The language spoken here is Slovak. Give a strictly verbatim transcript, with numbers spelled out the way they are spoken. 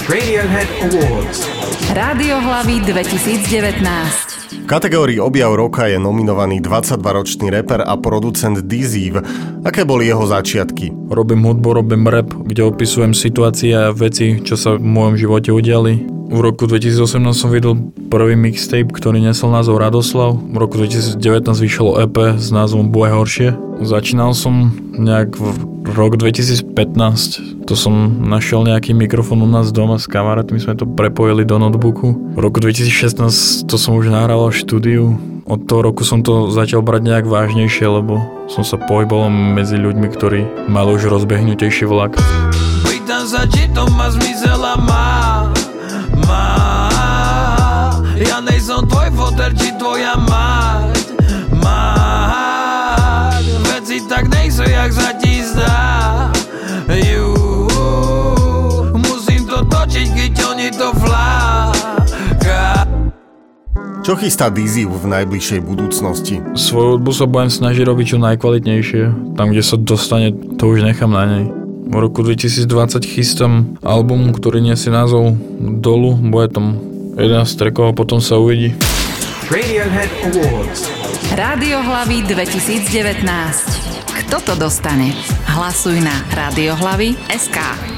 Radiohead Awards. Rádiohlavy dvetisícdevätnásť. V kategórii Objav roka je nominovaný dvadsaťdvaročný reper a producent Dizzy. Aké boli jeho začiatky? Robím hudbu, robím rap, kde opisujem situácie a veci, čo sa v môjom živote udiali. V roku dvetisícosemnásť som vydal prvý mixtape, ktorý nesol názov Radoslav. V roku dvetisícdevätnásť vyšlo é pé s názvom Bude horšie. Začínal som nejak v rok dvetisícpätnásť. To som našiel nejaký mikrofón u nás doma s kamarátmi, sme to prepojili do notebooku. V roku dvetisícšestnásť to som už nahral v štúdiu. Od toho roku som to začal brať nejak vážnejšie, lebo som sa pohyboval medzi ľuďmi, ktorí mali už rozbehnutejší vlak. Pýtam sa, či to má zmysel a má. Má. Ja nejsem tvoj foter, či tvoja mať. Mať. Veci tak nejsou, jak sa ti zdá. Jú. Musím to točiť, keď oni to fláka. Čo chystá Dizzy v najbližšej budúcnosti? Svoju hudbu sa budem snažiť robiť čo najkvalitnejšie. Tam, kde sa dostane, to už nechám na nej. V roku dvetisícdvadsať chystám album, ktorý nesie názov Dolu. Bude tam jedenásť trackov a potom sa uvidí. Radiohead Awards. Rádiohlavy dvetisícdevätnásť. Kto to dostane? Hlasuj na rádiohlavy bodka es ká.